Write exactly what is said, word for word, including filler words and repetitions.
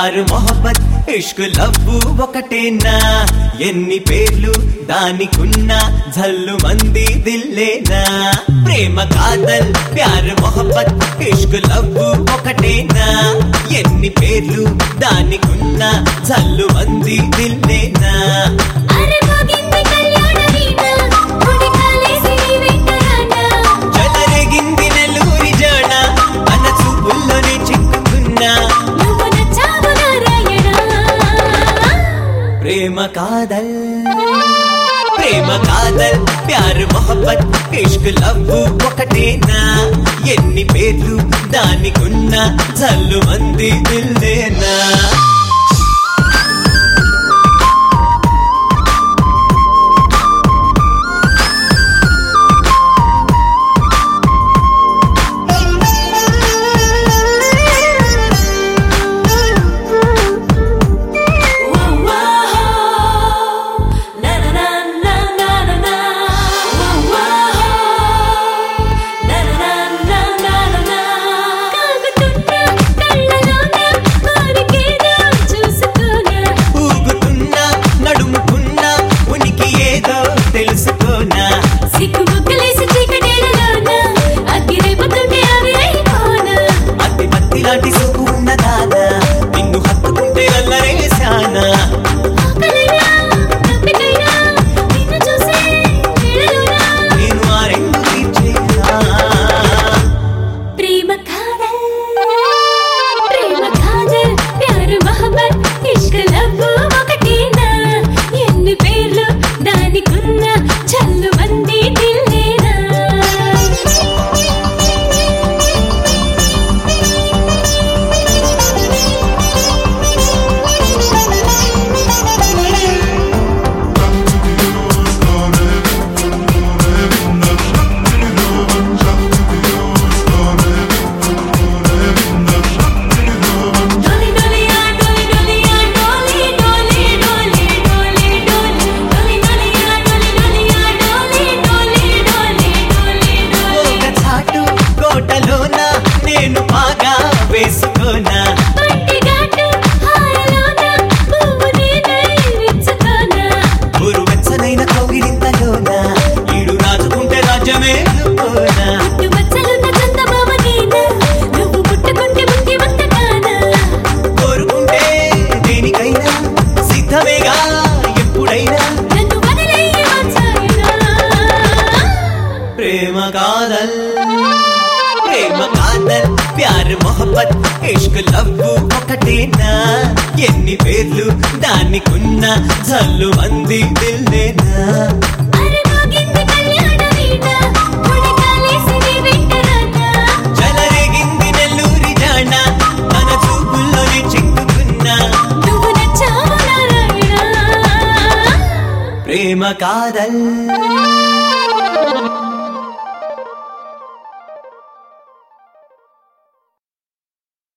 ప్యారు మొహబ్బత్ ఇష్క్ love ఒకటేనా ఎన్ని పేర్లు దానికున్నా జల్లు మంది దిల్లేనా ప్రేమ కాదల్ ప్యారు మొహబ్బత్ ఇష్క్ లవ్వు ఒకటేనా ఎన్ని పేర్లు దానికున్నా జల్లు మంది దిల్లేనా చెలరేగింది నెల్లూరి జాణ అన్న చూపుల్లోనే చిక్కుకున్నా ప్రేమ కాదల్ ప్రేమ కాదల్ ప్యారు మొహబ్బత్ ఇష్క్ లవ్వు ఒకటేనా ఎన్ని పేర్లు దానికున్నా జల్లు మంది దిల్లేనా ప్రేమ కాదల్ ప్రేమ కాదల్ ప్యారు మొహబ్బత్ ఇష్క్ లవ్వు ఒకటేనా ఎన్ని పేర్లు దానికున్నా జల్లు మంది దిల్లేనా చెలరేగింది నెల్లూరి జాణ తన చూపుల్లోనే చిక్కుకున్నా ప్రేమ కాదల్